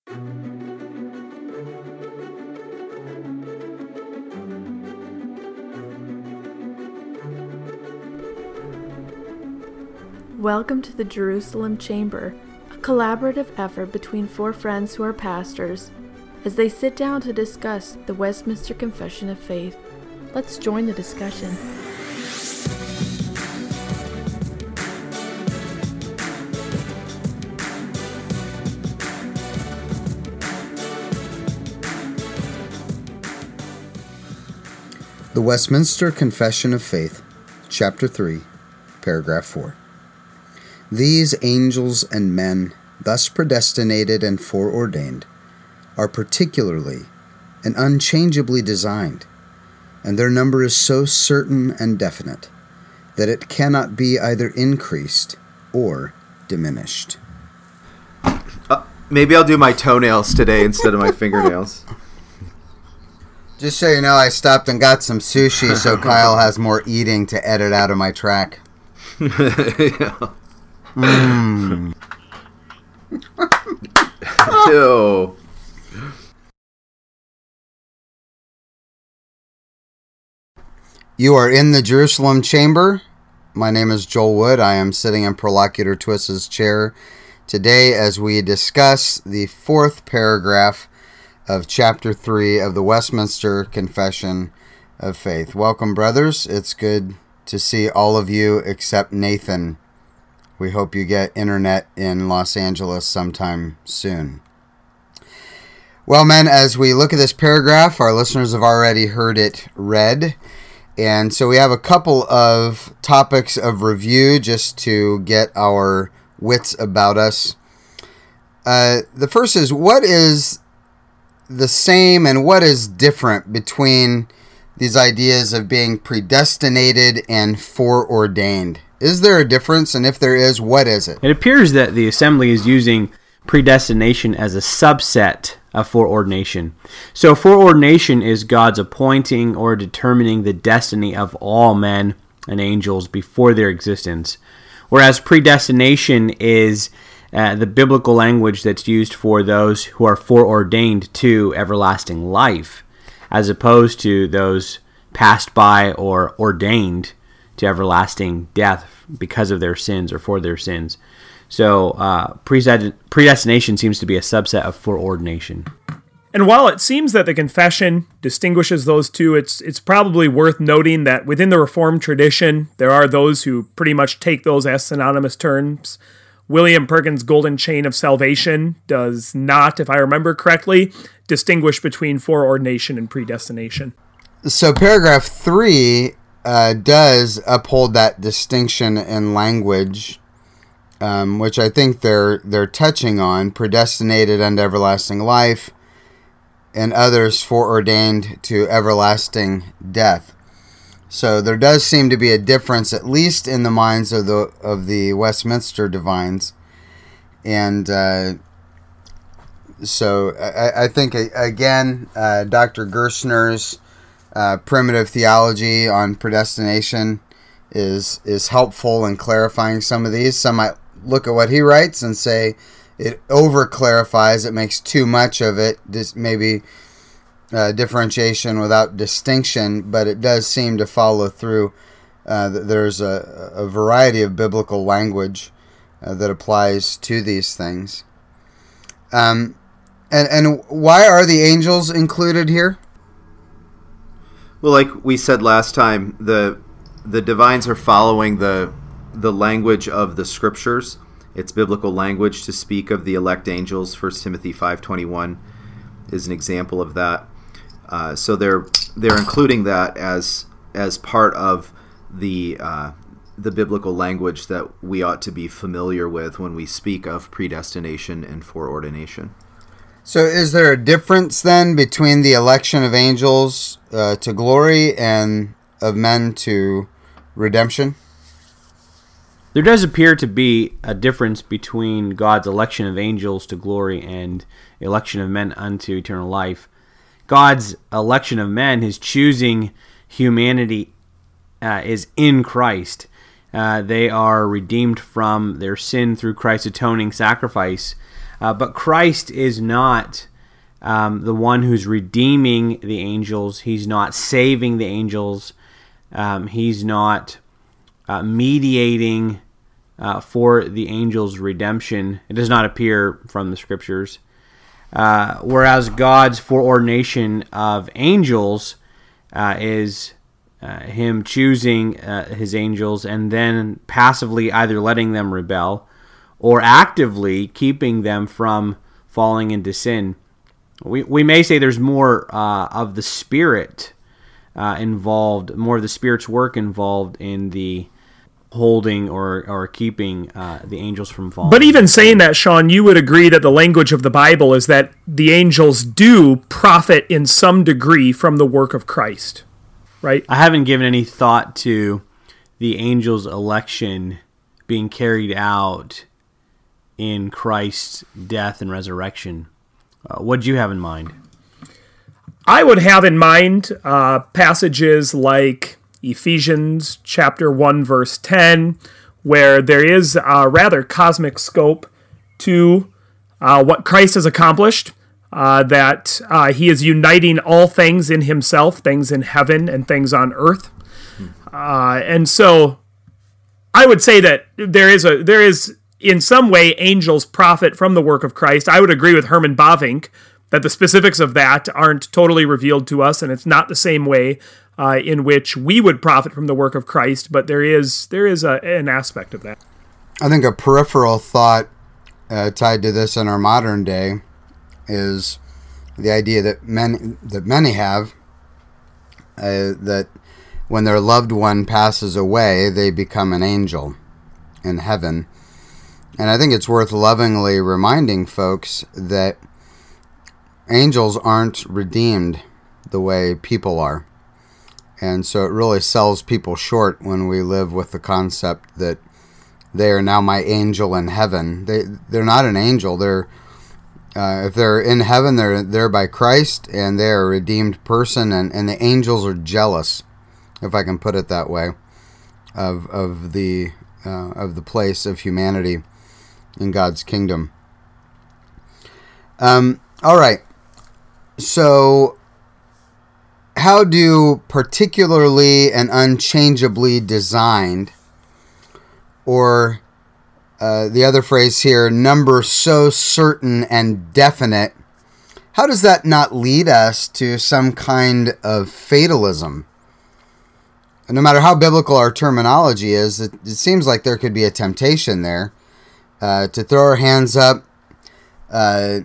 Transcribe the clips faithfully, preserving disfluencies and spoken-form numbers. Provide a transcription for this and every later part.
Welcome to the Jerusalem Chamber, a collaborative effort between four friends who are pastors, as they sit down to discuss the Westminster Confession of Faith. Let's join the discussion. The Westminster Confession of Faith, Chapter three, Paragraph four. These angels and men, thus predestinated and foreordained, are particularly and unchangeably designed, and their number is so certain and definite that it cannot be either increased or diminished. Uh, maybe I'll do my toenails today instead of my fingernails. Just so you know, I stopped and got some sushi so Kyle has more eating to edit out of my track. Yeah. Mm. Ew. You are in the Jerusalem Chamber. My name is Joel Wood. I am sitting in Prolocutor Twist's chair today as we discuss the fourth paragraph of Chapter three of the Westminster Confession of Faith. Welcome, brothers. It's good to see all of you except Nathan. We hope you get internet in Los Angeles sometime soon. Well, men, as we look at this paragraph, our listeners have already heard it read. And so we have a couple of topics of review just to get our wits about us. Uh, the first is, what is the same and what is different between these ideas of being predestinated and foreordained? Is there a difference? And if there is, what is it? It appears that the assembly is using predestination as a subset of foreordination. So foreordination is God's appointing or determining the destiny of all men and angels before their existence, whereas predestination is uh, the biblical language that's used for those who are foreordained to everlasting life, as opposed to those passed by or ordained to everlasting death because of their sins or for their sins. So uh, predestination seems to be a subset of foreordination. And while it seems that the confession distinguishes those two, it's it's probably worth noting that within the Reformed tradition, there are those who pretty much take those as synonymous terms. William Perkins' Golden Chain of Salvation does not, if I remember correctly, distinguish between foreordination and predestination. So paragraph three uh, does uphold that distinction in language, um, which I think they're they're touching on: predestinated unto everlasting life, and others foreordained to everlasting death. So there does seem to be a difference, at least in the minds of the of the Westminster divines, and uh, so I, I think again, uh, Doctor Gerstner's uh, primitive theology on predestination is is helpful in clarifying some of these. Some might look at what he writes and say it over clarifies, it makes too much of it, this maybe uh, differentiation without distinction, but it does seem to follow through. Uh, there's a, a variety of biblical language uh, that applies to these things. Um, and, and why are the angels included here? Well, like we said last time, the the divines are following the the language of the scriptures. It's biblical language to speak of the elect angels. First Timothy five twenty-one is an example of that. Uh, so they're they're including that as as part of the uh, the biblical language that we ought to be familiar with when we speak of predestination and foreordination. So is there a difference then between the election of angels uh, to glory and of men to redemption? There does appear to be a difference between God's election of angels to glory and election of men unto eternal life. God's election of men, his choosing humanity, uh, is in Christ. Uh, they are redeemed from their sin through Christ's atoning sacrifice. Uh, but Christ is not um, the one who's redeeming the angels. He's not saving the angels. Um, he's not uh, mediating uh, for the angels' redemption. It does not appear from the Scriptures. Uh, whereas God's foreordination of angels uh, is uh, Him choosing uh, His angels and then passively either letting them rebel or actively keeping them from falling into sin. We we may say there's more uh, of the Spirit uh, involved, more of the Spirit's work involved in the holding or, or keeping uh, the angels from falling. But even saying that, Sean, you would agree that the language of the Bible is that the angels do profit in some degree from the work of Christ, right? I haven't given any thought to the angels' election being carried out in Christ's death and resurrection. Uh, what do you have in mind? I would have in mind uh, passages like Ephesians chapter one, verse ten, where there is a rather cosmic scope to uh, what Christ has accomplished, uh, that uh, he is uniting all things in himself, things in heaven and things on earth. Uh, and so I would say that there is a there is in some way angels profit from the work of Christ. I would agree with Herman Bavinck that the specifics of that aren't totally revealed to us, and it's not the same way uh, in which we would profit from the work of Christ, but there is there is a, an aspect of that. I think a peripheral thought uh, tied to this in our modern day is the idea that many, that many have, uh, that when their loved one passes away, they become an angel in heaven. And I think it's worth lovingly reminding folks that angels aren't redeemed the way people are. And so it really sells people short when we live with the concept that they are now my angel in heaven. They, they're not an angel. They're uh, if they're in heaven, they're there by Christ, and they're a redeemed person, and, and the angels are jealous, if I can put it that way, of of the uh, of the place of humanity in God's kingdom. Um, all right. So, how do particularly and unchangeably designed, or uh, the other phrase here, number so certain and definite, how does that not lead us to some kind of fatalism? And no matter how biblical our terminology is, it, it seems like there could be a temptation there uh, to throw our hands up, uh,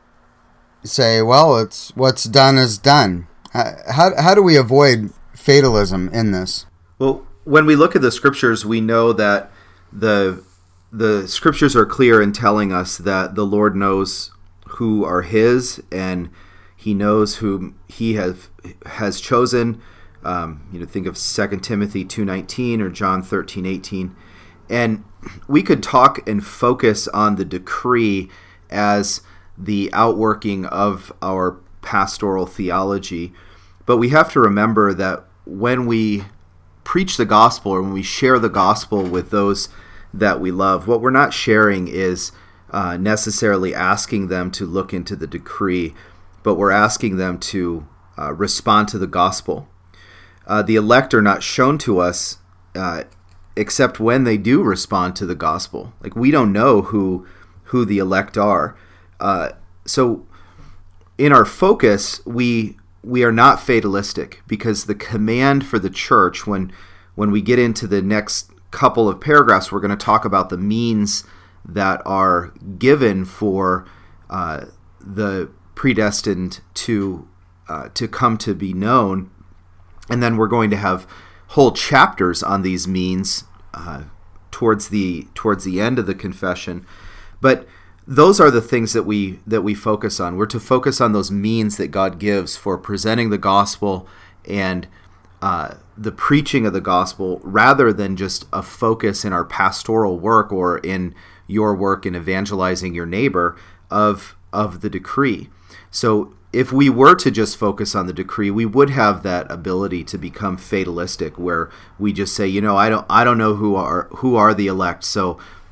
say, well, it's what's done is done. How how do we avoid fatalism in this? Well, when we look at the scriptures, we know that the the scriptures are clear in telling us that the Lord knows who are His, and He knows whom He has has chosen. Um, you know, think of Second Timothy two nineteen or John thirteen eighteen, and we could talk and focus on the decree as the outworking of our pastoral theology. But we have to remember that when we preach the gospel, or when we share the gospel with those that we love, what we're not sharing is uh, necessarily asking them to look into the decree, but we're asking them to uh, respond to the gospel. Uh, the elect are not shown to us uh, except when they do respond to the gospel. Like, we don't know who who the elect are. Uh, so in our focus, we we are not fatalistic, because the command for the church, when when we get into the next couple of paragraphs, we're going to talk about the means that are given for uh, the predestined to uh, to come to be known, and then we're going to have whole chapters on these means uh, towards the towards the end of the confession. But those are the things that we that we focus on. We're to focus on those means that God gives for presenting the gospel and uh, the preaching of the gospel, rather than just a focus in our pastoral work or in your work in evangelizing your neighbor of of the decree. So if we were to just focus on the decree, we would have that ability to become fatalistic, where we just say, you know, I don't I don't know who are who are the elect, so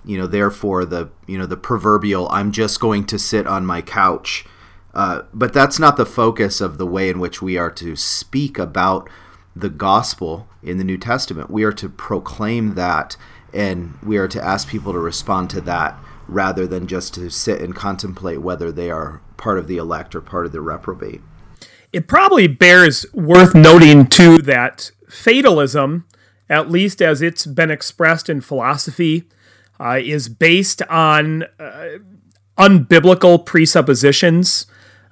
you know, therefore the, you know, the proverbial, I'm just going to sit on my couch. Uh, but that's not the focus of the way in which we are to speak about the gospel in the New Testament. We are to proclaim that, and we are to ask people to respond to that rather than just to sit and contemplate whether they are part of the elect or part of the reprobate. It probably bears worth noting, too, that fatalism, at least as it's been expressed in philosophy, uh, is based on uh, unbiblical presuppositions.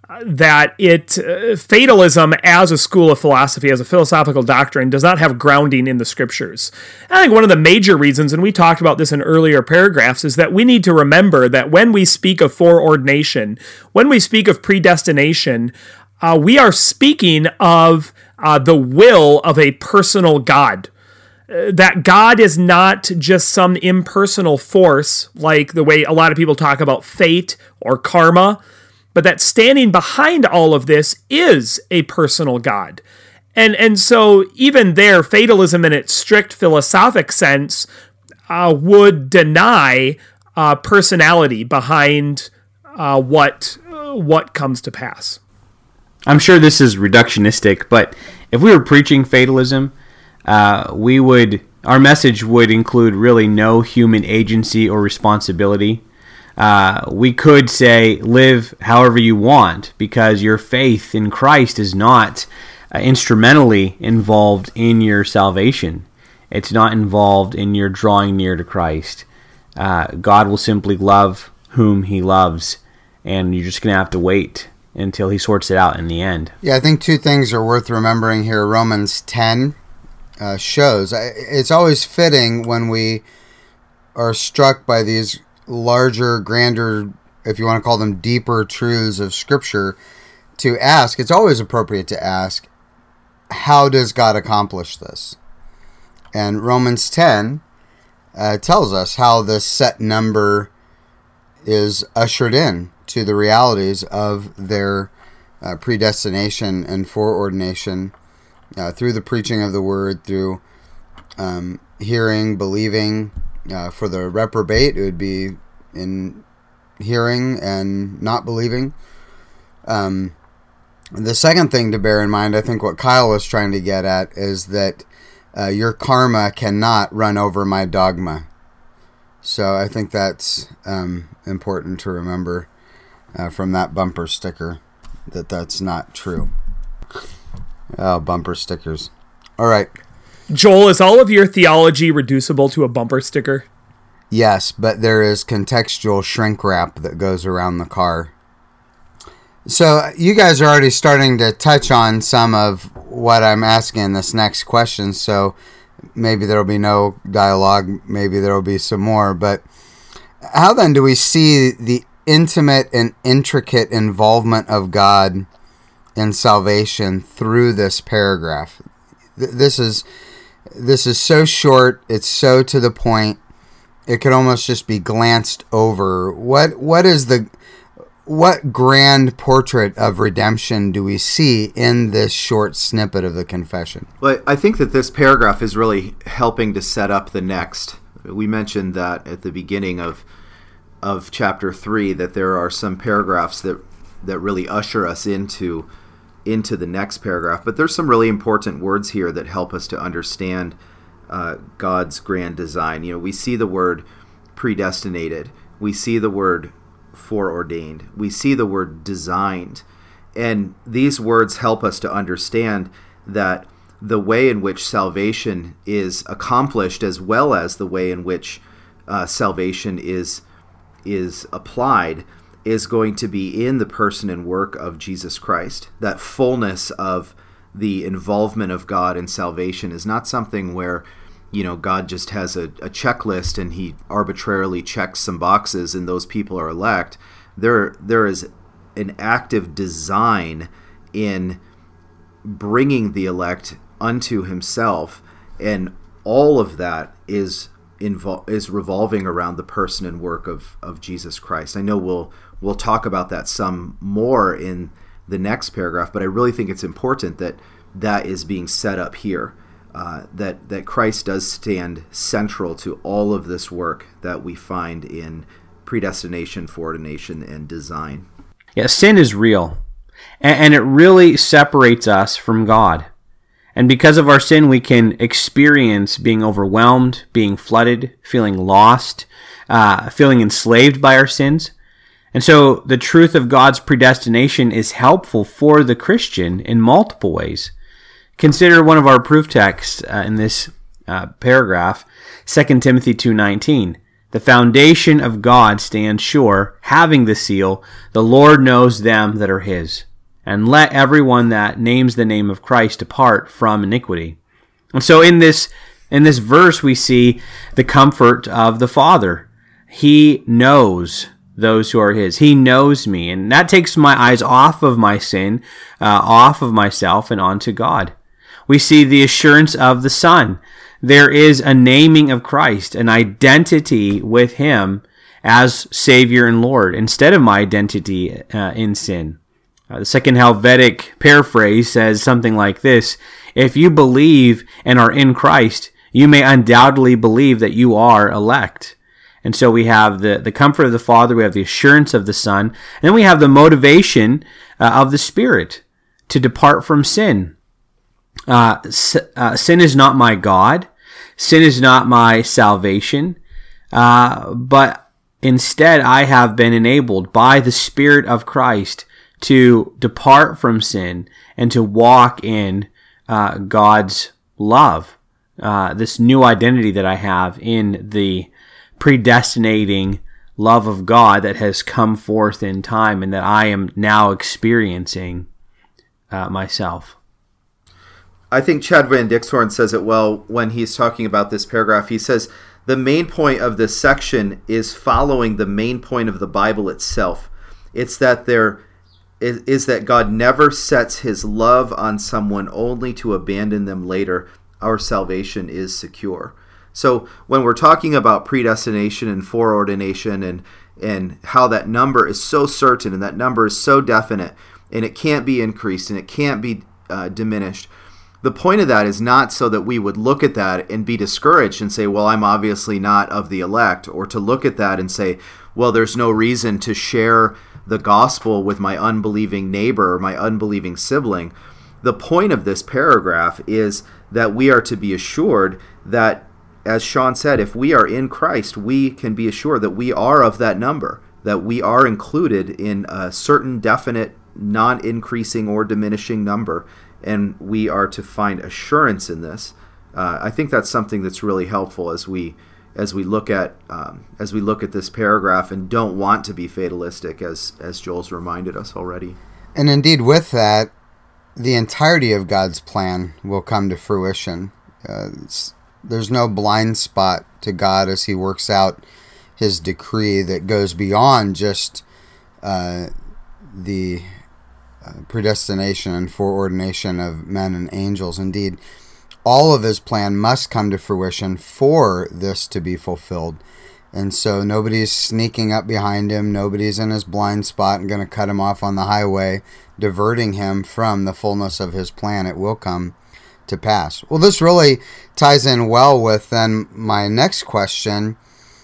That it uh, fatalism as a school of philosophy, as a philosophical doctrine, does not have grounding in the scriptures. I think one of the major reasons, and we talked about this in earlier paragraphs, is that we need to remember that when we speak of foreordination, when we speak of predestination, uh, we are speaking of uh, the will of a personal God. Uh, that God is not just some impersonal force like the way a lot of people talk about fate or karma, but that standing behind all of this is a personal God. And and so even there, fatalism in its strict philosophic sense uh, would deny uh, personality behind uh, what uh, what comes to pass. I'm sure this is reductionistic, but if we were preaching fatalism, uh, we would our message would include really no human agency or responsibility. Uh, we could say live however you want because your faith in Christ is not uh, instrumentally involved in your salvation. It's not involved in your drawing near to Christ. Uh, God will simply love whom he loves, and you're just going to have to wait until he sorts it out in the end. Yeah, I think two things are worth remembering here. Romans ten uh, shows. It's always fitting when we are struck by these larger, grander, if you want to call them deeper truths of Scripture, to ask, it's always appropriate to ask, how does God accomplish this? And Romans ten uh, tells us how this set number is ushered in to the realities of their uh, predestination and foreordination uh, through the preaching of the word, through um, hearing, believing. Uh, for the reprobate, it would be in hearing and not believing. Um, the second thing to bear in mind, I think what Kyle was trying to get at, is that uh, your karma cannot run over my dogma. So I think that's um, important to remember uh, from that bumper sticker, that that's not true. Oh, bumper stickers. All right. Joel, is all of your theology reducible to a bumper sticker? Yes, but there is contextual shrink wrap that goes around the car. So you guys are already starting to touch on some of what I'm asking in this next question, so maybe there will be no dialogue, maybe there will be some more, but how then do we see the intimate and intricate involvement of God in salvation through this paragraph? This is... This is so short, it's so to the point, it could almost just be glanced over. What what is the what grand portrait of redemption do we see in this short snippet of the confession? Well, I think that this paragraph is really helping to set up the next. We mentioned that at the beginning of of chapter three, that there are some paragraphs that that really usher us into into the next paragraph, but there's some really important words here that help us to understand uh, God's grand design. You know, we see the word predestinated, we see the word foreordained, we see the word designed, and these words help us to understand that the way in which salvation is accomplished, as well as the way in which uh, salvation is is applied, is going to be in the person and work of Jesus Christ. That fullness of the involvement of God in salvation is not something where, you know, God just has a, a checklist and he arbitrarily checks some boxes and those people are elect. There, there is an active design in bringing the elect unto himself, and all of that is invol- is revolving around the person and work of, of Jesus Christ. I know we'll We'll talk about that some more in the next paragraph, but I really think it's important that that is being set up here. uh, that that Christ does stand central to all of this work that we find in predestination, foreordination, and design. Yeah, sin is real, and, and it really separates us from God. And because of our sin, we can experience being overwhelmed, being flooded, feeling lost, uh, feeling enslaved by our sins. And so the truth of God's predestination is helpful for the Christian in multiple ways. Consider one of our proof texts uh, in this uh, paragraph, Second Timothy two nineteen. The foundation of God stands sure, having the seal, the Lord knows them that are his. And let everyone that names the name of Christ depart from iniquity. And so in this in this verse we see the comfort of the Father. He knows those who are his. He knows me. And that takes my eyes off of my sin, uh, off of myself, and onto God. We see the assurance of the Son. There is a naming of Christ, an identity with him as Savior and Lord, instead of my identity uh, in sin. Uh, the Second Helvetic paraphrase says something like this: if you believe and are in Christ, you may undoubtedly believe that you are elect. And so we have the, the comfort of the Father, we have the assurance of the Son, and then we have the motivation uh, of the Spirit to depart from sin. Uh, s- uh, sin is not my God. Sin is not my salvation. Uh, but instead, I have been enabled by the Spirit of Christ to depart from sin and to walk in uh, God's love. Uh, this new identity that I have in the predestinating love of God that has come forth in time and that I am now experiencing uh, myself. I think Chad Van Dixhorn says it well when he's talking about this paragraph. He says, the main point of this section is following the main point of the Bible itself. It's that there is, is that God never sets his love on someone only to abandon them later. Our salvation is secure. So when we're talking about predestination and foreordination and and how that number is so certain and that number is so definite and it can't be increased and it can't be uh, diminished, the point of that is not so that we would look at that and be discouraged and say, well, I'm obviously not of the elect, or to look at that and say, well, there's no reason to share the gospel with my unbelieving neighbor or my unbelieving sibling. The point of this paragraph is that we are to be assured that, as Sean said, if we are in Christ, we can be assured that we are of that number, that we are included in a certain definite, non-increasing or diminishing number, and we are to find assurance in this. Uh, I think that's something that's really helpful as we as we look at um, as we look at this paragraph and don't want to be fatalistic, as as Joel's reminded us already. And indeed, with that, the entirety of God's plan will come to fruition. Uh, there's no blind spot to God as he works out his decree that goes beyond just uh, the uh, predestination and foreordination of men and angels. Indeed, all of his plan must come to fruition for this to be fulfilled. And so nobody's sneaking up behind him. Nobody's in his blind spot and going to cut him off on the highway, diverting him from the fullness of his plan. It will come to pass. Well, this really ties in well with then my next question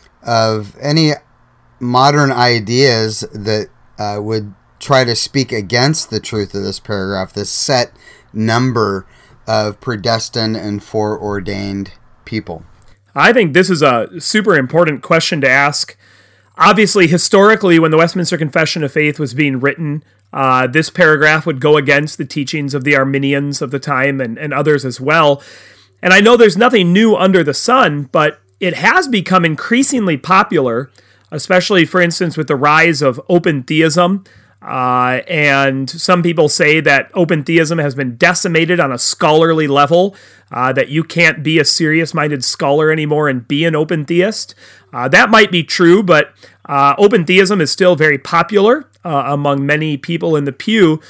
of any modern ideas that uh, would try to speak against the truth of this paragraph, this set number of predestined and foreordained people. I think this is a super important question to ask. Obviously, historically, when the Westminster Confession of Faith was being written, uh, this paragraph would go against the teachings of the Arminians of the time and, and others as well. And I know there's nothing new under the sun, but it has become increasingly popular, especially, for instance, with the rise of open theism. Uh, and some people say that open theism has been decimated on a scholarly level, uh, that you can't be a serious-minded scholar anymore and be an open theist. Uh, that might be true, but uh, open theism is still very popular uh, among many people in the pew.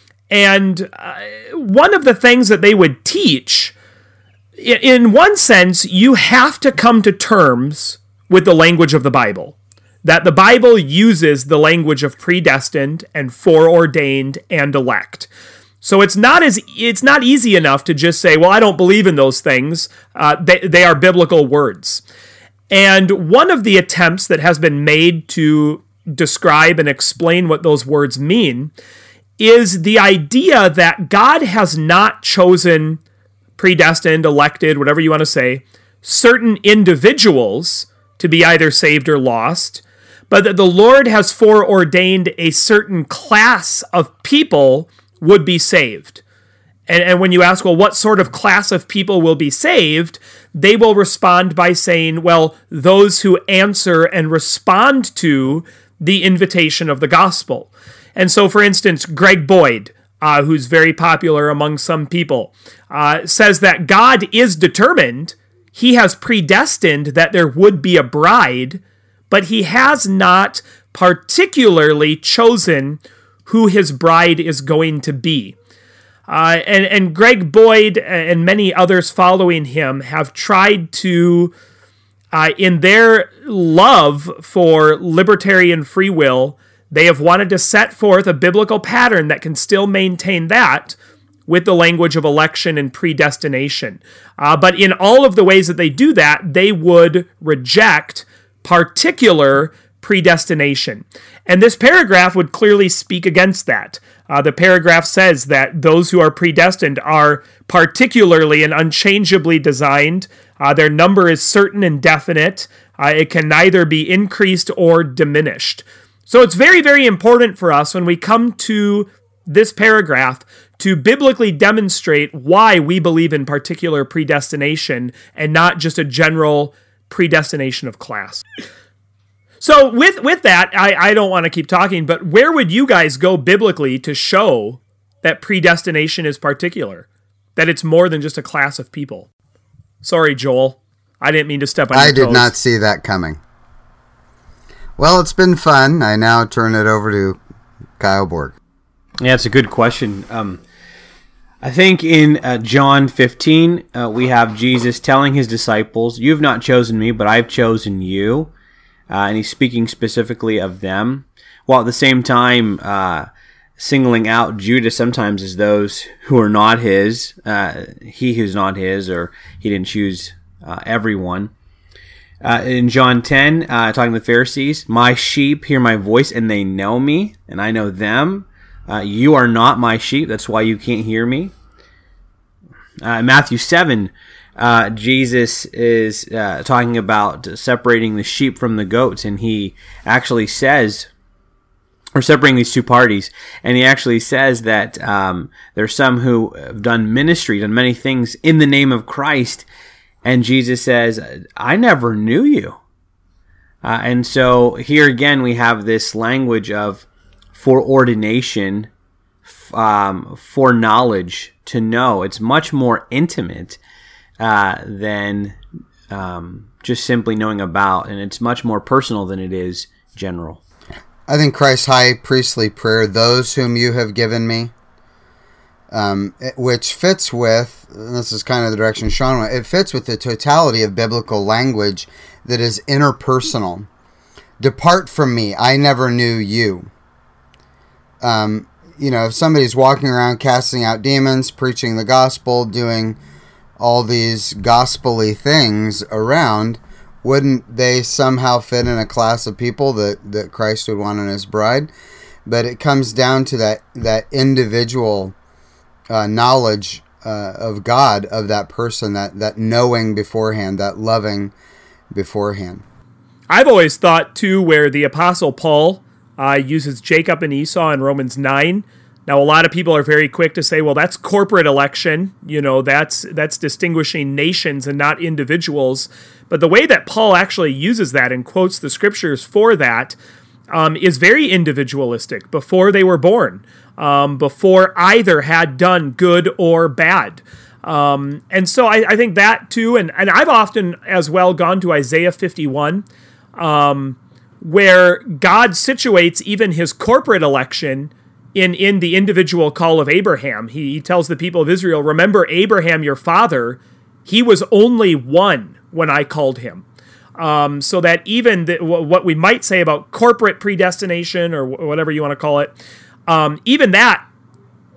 And uh, one of the things that they would teach, in one sense, you have to come to terms with the language of the Bible. That the Bible uses the language of predestined and foreordained and elect. So it's not as it's not easy enough to just say, well, I don't believe in those things. Uh, they, they are biblical words. And one of the attempts that has been made to describe and explain what those words mean is the idea that God has not chosen, predestined, elected, whatever you want to say, certain individuals to be either saved or lost, but that the Lord has foreordained a certain class of people would be saved. And, and when you ask, well, what sort of class of people will be saved, they will respond by saying, well, those who answer and respond to the invitation of the gospel. And so, for instance, Greg Boyd, uh, who's very popular among some people, uh, says that God is determined. He has predestined that there would be a bride, but he has not particularly chosen who his bride is going to be. Uh, and, and Greg Boyd and many others following him have tried to, uh, in their love for libertarian free will, they have wanted to set forth a biblical pattern that can still maintain that with the language of election and predestination. Uh, but in all of the ways that they do that, they would reject particular predestination. And this paragraph would clearly speak against that. Uh, the paragraph says that those who are predestined are particularly and unchangeably designed. Uh, their number is certain and definite. Uh, it can neither be increased or diminished. So it's very, very important for us when we come to this paragraph to biblically demonstrate why we believe in particular predestination and not just a general predestination of class. So with with that, I, I don't want to keep talking, but where would you guys go biblically to show that predestination is particular? That it's more than just a class of people? Sorry, Joel. I didn't mean to step on your I toes. did not see that coming. Well, it's been fun. I now turn it over to Kyle Borg. Yeah, it's a good question. Um, I think in uh, John fifteen, uh, we have Jesus telling his disciples, "You've not chosen me, but I've chosen you." Uh, and he's speaking specifically of them, while at the same time uh, singling out Judas sometimes as those who are not his, uh, he who's not his, or he didn't choose uh, everyone. Uh, in John ten, uh, talking to the Pharisees, "My sheep hear my voice, and they know me, and I know them. Uh, you are not my sheep, that's why you can't hear me." Uh, in Matthew seven, uh, Jesus is uh, talking about separating the sheep from the goats, and he actually says, or separating these two parties, and he actually says that um, there's some who have done ministry, done many things in the name of Christ, and Jesus says, "I never knew you." Uh, and so here again we have this language of foreordination, um, foreknowledge, to know. It's much more intimate uh, than um, just simply knowing about, and it's much more personal than it is general. I think Christ's high priestly prayer, "Those whom you have given me," um, it, which fits with, and this is kind of the direction Sean went, it fits with the totality of biblical language that is interpersonal. "Depart from me, I never knew you." Um, you know, if somebody's walking around casting out demons, preaching the gospel, doing all these gospel-y things around, wouldn't they somehow fit in a class of people that, that Christ would want in his bride? But it comes down to that, that individual uh, knowledge uh, of God, of that person, that, that knowing beforehand, that loving beforehand. I've always thought, too, where the Apostle Paul uh, uses Jacob and Esau in Romans nine. Now, a lot of people are very quick to say, well, that's corporate election. You know, that's that's distinguishing nations and not individuals. But the way that Paul actually uses that and quotes the scriptures for that um, is very individualistic. Before they were born, um, before either had done good or bad. Um, and so I, I think that, too, and, and I've often as well gone to Isaiah fifty-one, um, where God situates even his corporate election in, in the individual call of Abraham. He, he tells the people of Israel, "Remember Abraham, your father, he was only one when I called him." Um, so that even the, what we might say about corporate predestination, or whatever you want to call it, um, even that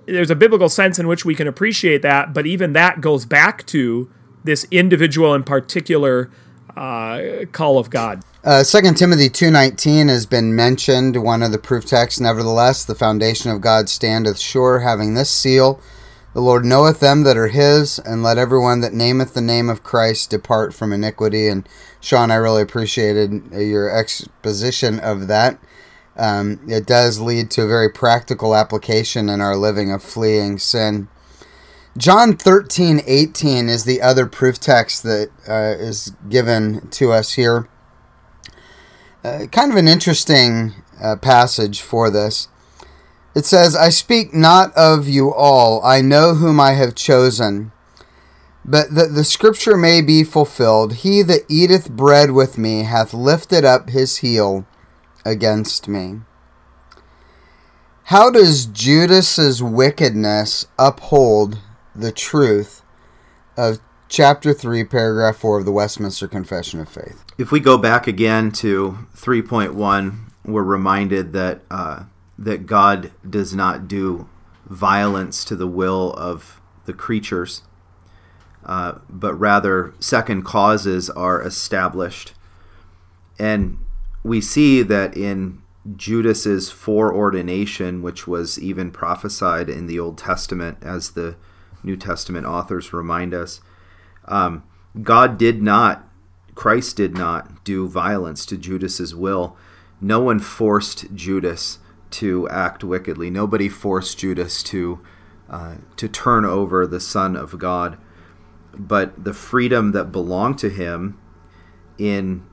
there's a biblical sense in which we can appreciate that, but even that goes back to this individual and particular uh, call of God. Uh, Second Timothy two nineteen has been mentioned, one of the proof texts. Nevertheless, the foundation of God standeth sure, having this seal, the Lord knoweth them that are his, and let everyone that nameth the name of Christ depart from iniquity. And Sean, I really appreciated your exposition of that. Um, it does lead to a very practical application in our living of fleeing sin. John thirteen eighteen is the other proof text that uh, is given to us here. Uh, kind of an interesting uh, passage for this. It says, I speak not of you all, I know whom I have chosen, but that the scripture may be fulfilled, he that eateth bread with me hath lifted up his heel against me. How does Judas's wickedness uphold the truth of chapter three, paragraph four of the Westminster Confession of Faith? If we go back again to three point one, we're reminded that uh, that God does not do violence to the will of the creatures, uh, but rather second causes are established. And we see that in Judas's foreordination, which was even prophesied in the Old Testament, as the New Testament authors remind us, um, God did not, Christ did not do violence to Judas's will. No one forced Judas to act wickedly. Nobody forced Judas to uh, to turn over the Son of God. But the freedom that belonged to him in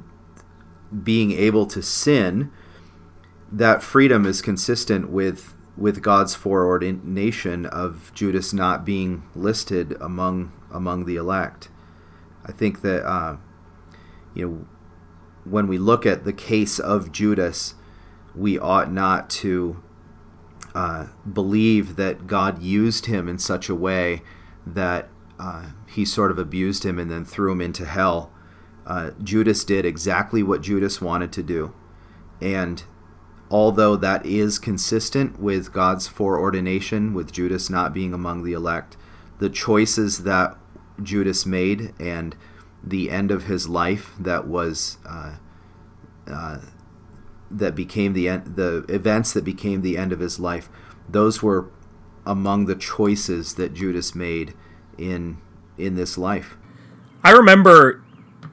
being able to sin, that freedom is consistent with with God's foreordination of Judas not being listed among among the elect. I think that uh, you know, when we look at the case of Judas, we ought not to uh, believe that God used him in such a way that uh, he sort of abused him and then threw him into hell. Uh, Judas did exactly what Judas wanted to do. And although that is consistent with God's foreordination, with Judas not being among the elect, the choices that Judas made and the end of his life that was uh, uh, that became the end, the events that became the end of his life, those were among the choices that Judas made in in this life. I remember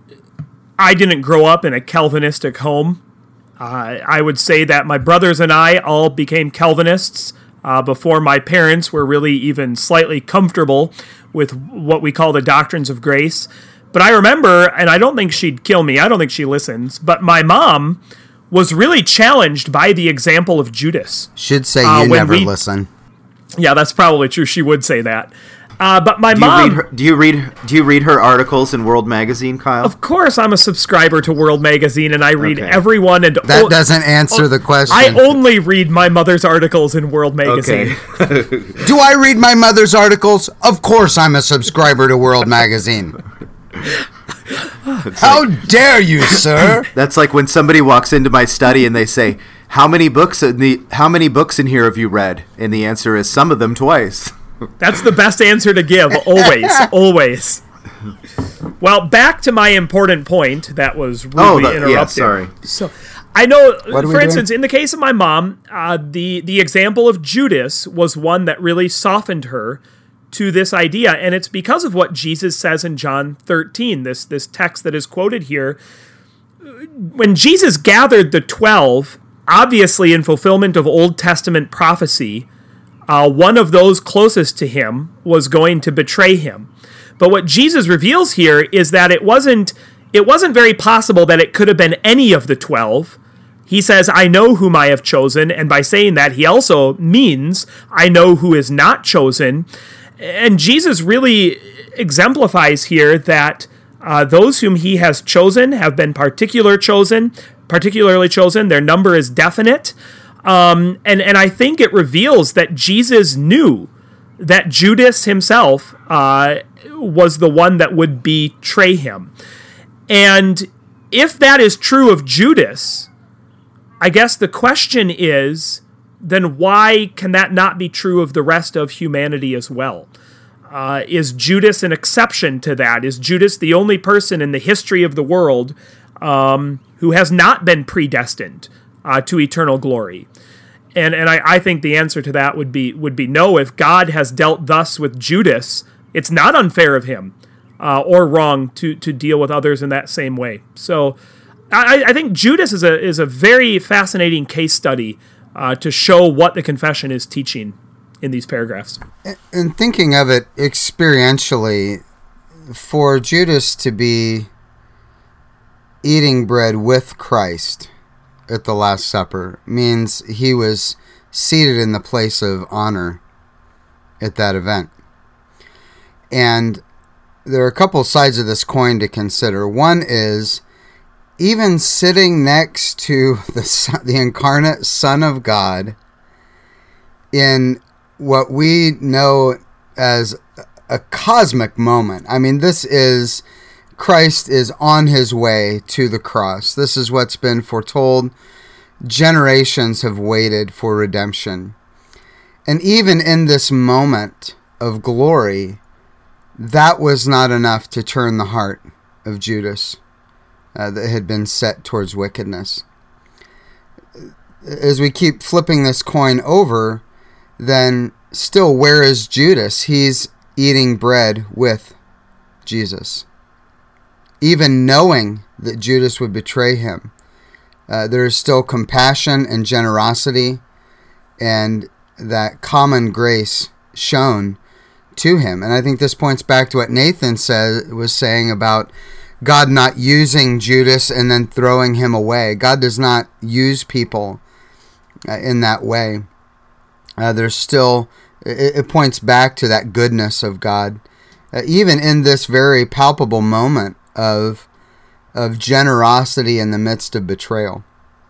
I didn't grow up in a Calvinistic home. Uh, I would say that my brothers and I all became Calvinists uh, before my parents were really even slightly comfortable with what we call the doctrines of grace. But I remember, and I don't think she'd kill me, I don't think she listens, but my mom was really challenged by the example of Judas. Should say you uh, never we, listen. Yeah, that's probably true. She would say that. Uh, but my do mom... You read her, do you read Do you read her articles in World Magazine, Kyle? Of course, I'm a subscriber to World Magazine, and I read Okay. everyone. And That o- doesn't answer o- the question. I only read my mother's articles in World Magazine. Okay. Do I read my mother's articles? Of course I'm a subscriber to World Magazine. How dare you, sir? That's like when somebody walks into my study and they say, "How many books in the How many books in here have you read?" And the answer is, "Some of them twice." That's the best answer to give, always, always. Well, back to my important point that was rudely Oh, the- yeah, interrupted. sorry. So, I know, What are we for doing? instance, in the case of my mom, uh, the the example of Judas was one that really softened her to this idea, and it's because of what Jesus says in John thirteen, this this text that is quoted here. When Jesus gathered the twelve, obviously in fulfillment of Old Testament prophecy, uh, one of those closest to him was going to betray him. But what Jesus reveals here is that it wasn't it wasn't very possible that it could have been any of the twelve. He says, I know whom I have chosen, and by saying that, he also means, I know who is not chosen. And Jesus really exemplifies here that uh, those whom he has chosen have been particular chosen, particularly chosen. Their number is definite. Um, and, and I think it reveals that Jesus knew that Judas himself uh, was the one that would betray him. And if that is true of Judas, I guess the question is, then why can that not be true of the rest of humanity as well? Uh, is Judas an exception to that? Is Judas the only person in the history of the world um, who has not been predestined uh, to eternal glory? And and I, I think the answer to that would be would be no. If God has dealt thus with Judas, it's not unfair of him uh, or wrong to to deal with others in that same way. So I, I think Judas is a is a very fascinating case study uh, to show what the confession is teaching in these paragraphs. And thinking of it experientially, for Judas to be eating bread with Christ at the Last Supper means he was seated in the place of honor at that event. And there are a couple sides of this coin to consider. One is, even sitting next to the, the incarnate Son of God in what we know as a cosmic moment. I mean, this is, Christ is on his way to the cross. This is what's been foretold. Generations have waited for redemption. And even in this moment of glory, that was not enough to turn the heart of Judas uh, that had been set towards wickedness. As we keep flipping this coin over, then still, where is Judas? He's eating bread with Jesus. Even knowing that Judas would betray him, uh, there is still compassion and generosity and that common grace shown to him. And I think this points back to what Nathan said, was saying about God not using Judas and then throwing him away. God does not use people uh, in that way. Uh, there's still, it, it points back to that goodness of God, uh, even in this very palpable moment of of generosity in the midst of betrayal.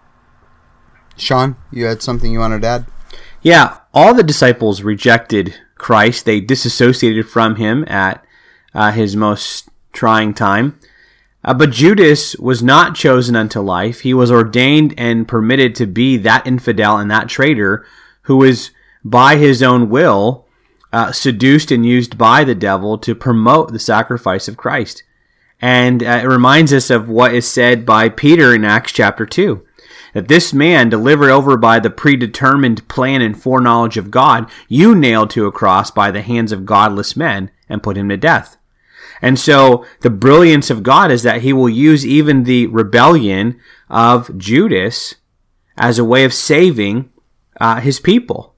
Sean, you had something you wanted to add? Yeah, all the disciples rejected Christ. They disassociated from him at uh, his most trying time. Uh, but Judas was not chosen unto life. He was ordained and permitted to be that infidel and that traitor who was by his own will, uh, seduced and used by the devil to promote the sacrifice of Christ. And uh, it reminds us of what is said by Peter in Acts chapter two, that this man, delivered over by the predetermined plan and foreknowledge of God, you nailed to a cross by the hands of godless men and put him to death. And so the brilliance of God is that he will use even the rebellion of Judas as a way of saving uh, his people.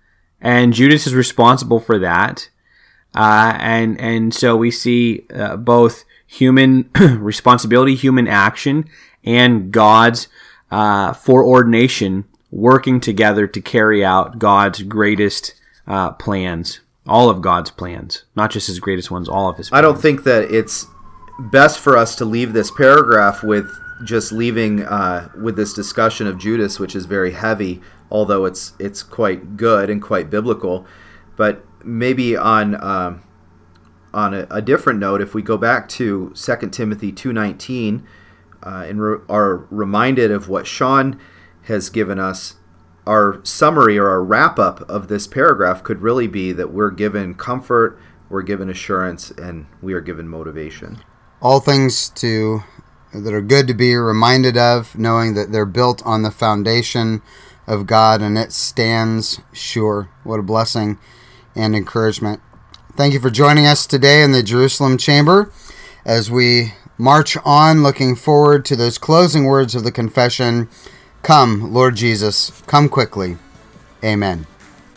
And Judas is responsible for that. Uh, and, and so we see uh, both human responsibility, human action, and God's uh, foreordination working together to carry out God's greatest uh, plans. All of God's plans, not just his greatest ones, all of his plans. I don't think that it's best for us to leave this paragraph with just leaving uh, with this discussion of Judas, which is very heavy, although it's it's quite good and quite biblical. But maybe on um, on a, a different note, if we go back to Second Timothy two nineteen uh, and re- are reminded of what Sean has given us, our summary or our wrap-up of this paragraph could really be that we're given comfort, we're given assurance, and we are given motivation. All things to that are good to be reminded of, knowing that they're built on the foundation of God and it stands sure. What a blessing and encouragement. Thank you for joining us today in the Jerusalem Chamber as we march on, looking forward to those closing words of the confession. Come, Lord Jesus, come quickly. Amen.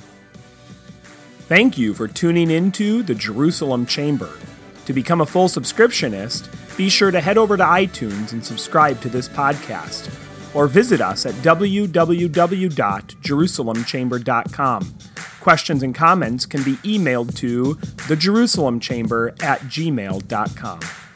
Thank you for tuning into the Jerusalem Chamber. To become a full subscriptionist, be sure to head over to iTunes and subscribe to this podcast, or visit us at w w w dot jerusalem chamber dot com. Questions and comments can be emailed to the jerusalem chamber at gmail dot com.